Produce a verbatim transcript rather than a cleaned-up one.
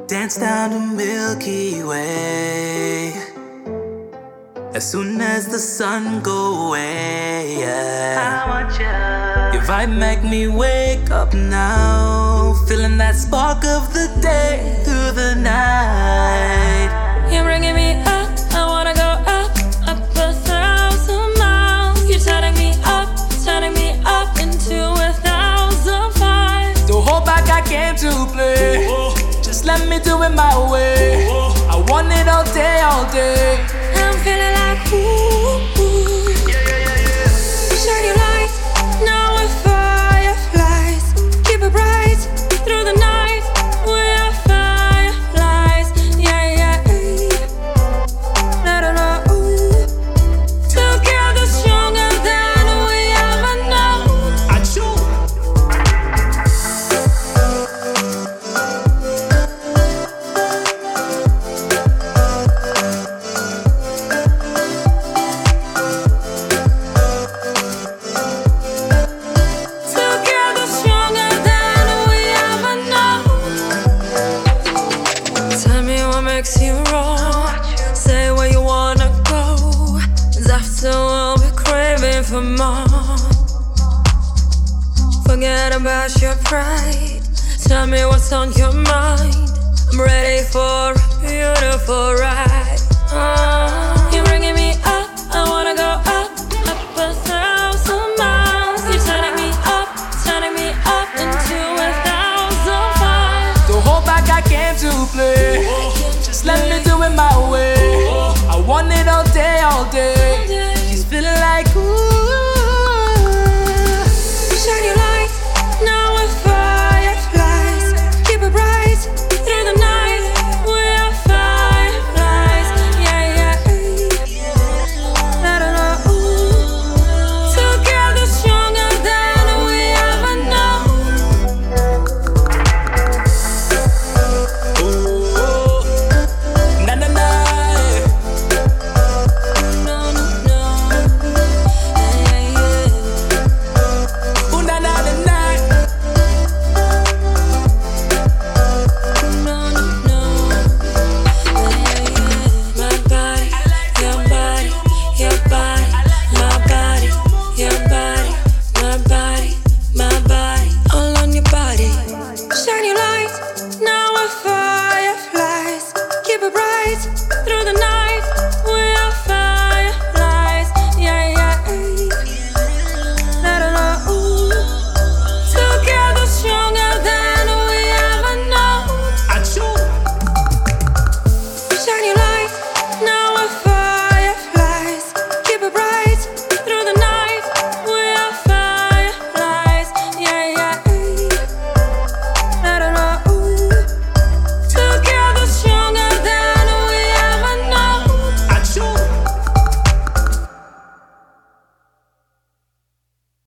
Dance down the Milky Way as soon as the sun go away, yeah. I want you. Your vibe make me wake up now, feeling that spark of the day through the night. You're bringing me up, I wanna go up, up a thousand miles. You're turning me up, turning me up into a thousand fires. Don't hold back, I came to play. Just let me do it my way. I want it all day, all day. I'm feeling like ooh, ooh. Yeah, yeah, yeah, yeah. Shine your light, now we're fireflies. Keep it bright through the night. We are fireflies, yeah, yeah. I don't know. Together stronger than we ever know. I choose. Together stronger than we ever know. Tell me what makes you wrong. Say where you wanna go. 'Cause after we'll be craving for more. Forget about your pride. Tell me what's on your mind. I'm ready for a beautiful ride. Uh, you're bringing me up, I wanna go up, up a thousand miles. You're turning me up, turning me up into a thousand fires. Don't hold back, I came to play. Just let me do it my way. I want it all day, all day. She's feeling like ooh.